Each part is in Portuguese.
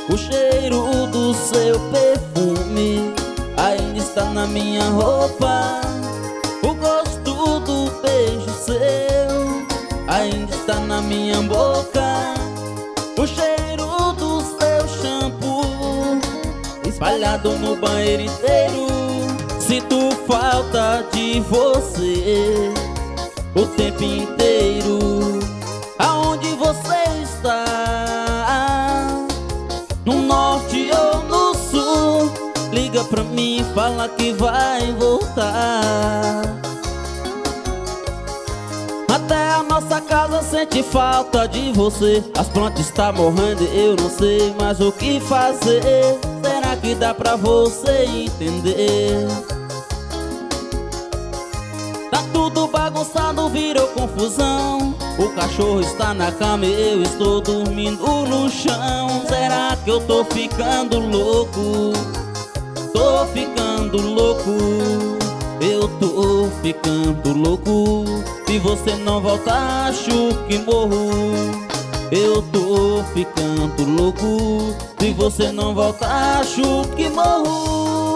O cheiro do seu perfume ainda está na minha roupa. O gosto do beijo seu ainda está na minha boca. O cheiro do seu shampoo espalhado no banheiro inteiro. Sinto falta de você o tempo inteiro. Aonde você está? No norte ou no sul? Liga pra mim, fala que vai voltar. Até a nossa casa sente falta de você. As plantas estão morrendo e eu não sei mais o que fazer. Será que dá pra você entender? Tá tudo bagunçado, virou confusão. O cachorro está na cama e eu estou dormindo no chão. Será que eu tô ficando louco? Tô ficando louco. Eu tô ficando louco. Se você não voltar, acho que morro. Eu tô ficando louco. Se você não voltar, acho que morro.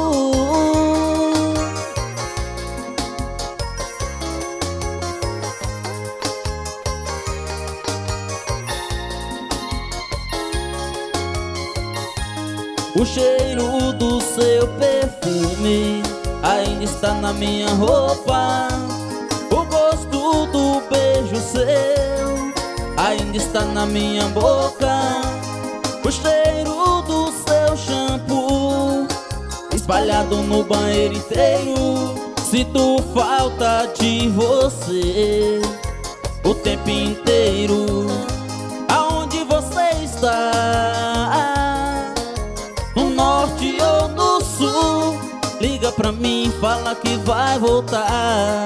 O cheiro do seu perfume ainda está na minha roupa. O gosto do beijo seu ainda está na minha boca. O cheiro do seu shampoo espalhado no banheiro inteiro. Sinto falta de você o tempo inteiro. Aonde você está? No norte ou no sul? Liga pra mim, fala que vai voltar.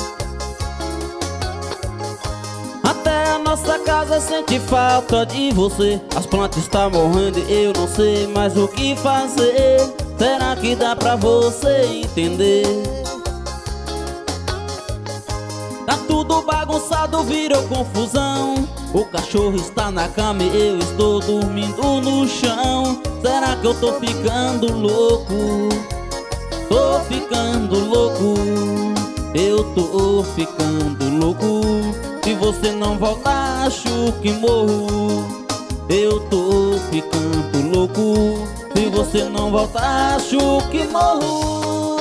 Até a nossa casa sente falta de você. As plantas estão morrendo e eu não sei mais o que fazer. Será que dá pra você entender? Tá tudo bagunçado, virou confusão. O cachorro está na cama e eu estou dormindo no chão. Será que eu tô ficando louco? Tô ficando louco. Eu tô ficando louco. Se você não voltar, acho que morro. Eu tô ficando louco. Se você não voltar, acho que morro.